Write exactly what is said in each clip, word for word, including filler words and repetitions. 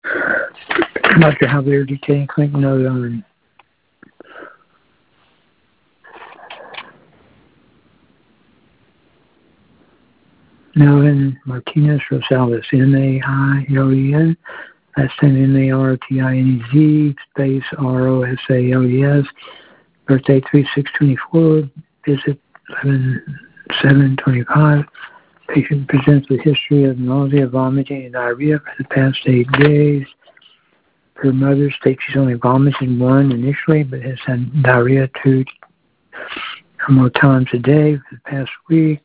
Doctor Javier Detained Clinic note on Melvin Martinez Rosales, M A I L E N, last name M A R T I N E Z, space R O S A L E S, birthday three six twenty-four, visit eleven seven twenty-five. Patient presents with history of nausea, vomiting, and diarrhea for the past eight days. Her mother states she's only vomited one initially, but has had diarrhea two or more times a day for the past week.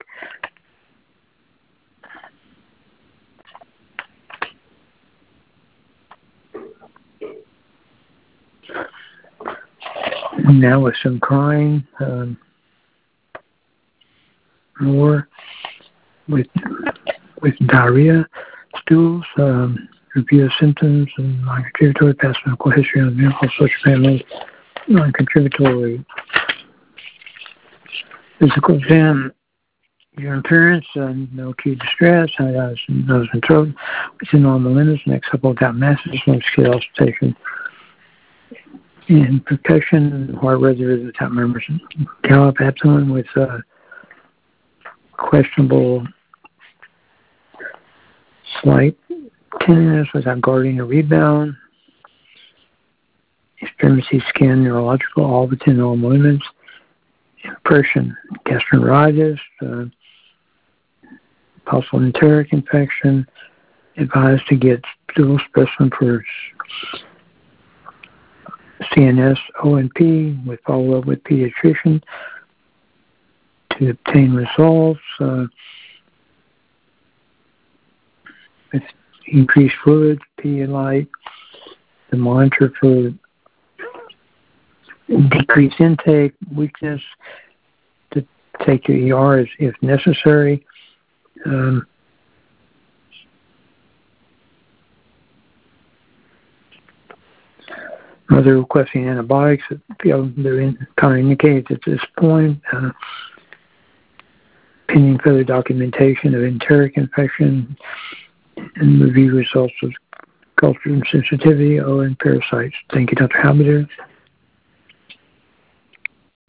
Now with some crying, um, more with with diarrhea, stools, um, review of symptoms, and non-contributory past medical history on medical social family, non-contributory physical exam, your appearance, uh, no acute distress, eyes, nose and throat, within normal limits, next couple without masses, no scale auscultation. In percussion, heart rate is without murmurs, gallop abdomen with uh, questionable slight tenderness without guarding or rebound, extremity skin neurological, all within normal limits, impression, gastroenteritis, uh, possible enteric infection, advised to get stool specimen for C N S O N P with follow-up with pediatrician to obtain results uh, with increased fluid, Pedialyte, to monitor for decreased intake, weakness, to take your E R if, if necessary. Um, Mother requesting antibiotics that feel they're in, kind of indicated at this point. Uh, pending further documentation of enteric infection and review results of culture and sensitivity, O and parasites. Thank you, Doctor Halbeder.